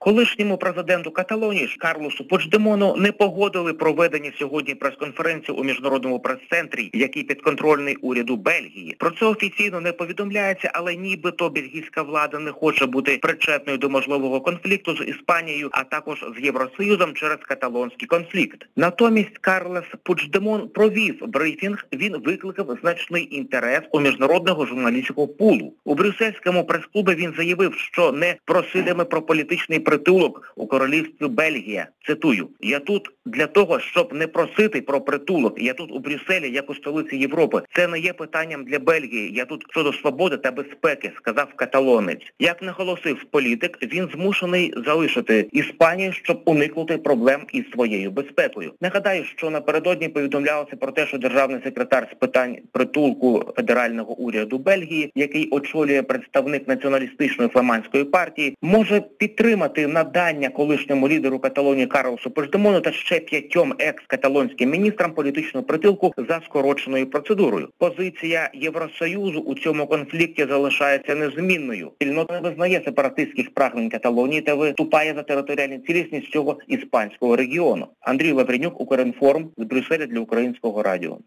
Колишньому президенту Каталонії Карлосу Пучдемону не погодили проведення сьогодні прес-конференції у Міжнародному прес-центрі, який підконтрольний уряду Бельгії. Про це офіційно не повідомляється, але нібито бельгійська влада не хоче бути причетною до можливого конфлікту з Іспанією, а також з Євросоюзом через каталонський конфлікт. Натомість Карлес Пучдемон провів брифінг, він викликав значний інтерес у міжнародного журналістського пулу. У брюссельському прес-клубі він заявив, що не проситиме про політичний притулок у королівстві Бельгія. Цитую: «Я тут для того, щоб не просити про притулок. Я тут у Брюсселі, як у столиці Європи. Це не є питанням для Бельгії. Я тут щодо свободи та безпеки», – сказав каталонець. Як наголосив політик, він змушений залишити Іспанію, щоб уникнути проблем із своєю безпекою. Нагадаю, що напередодні повідомлялося про те, що державний секретар з питань притулку федерального уряду Бельгії, який очолює представник націоналістичної фламандської партії, може підтримати надання колишньому лідеру Каталонії Карлосу Пучдемону та ще 5 екс-каталонським міністрам політичного притулку за скороченою процедурою. Позиція Євросоюзу у цьому конфлікті залишається незмінною. Спільнота не визнає сепаратистських прагнень Каталонії та виступає за територіальну цілісність цього іспанського регіону. Андрій Лавренюк, Укрінформ, з Брюсселя для Українського радіо.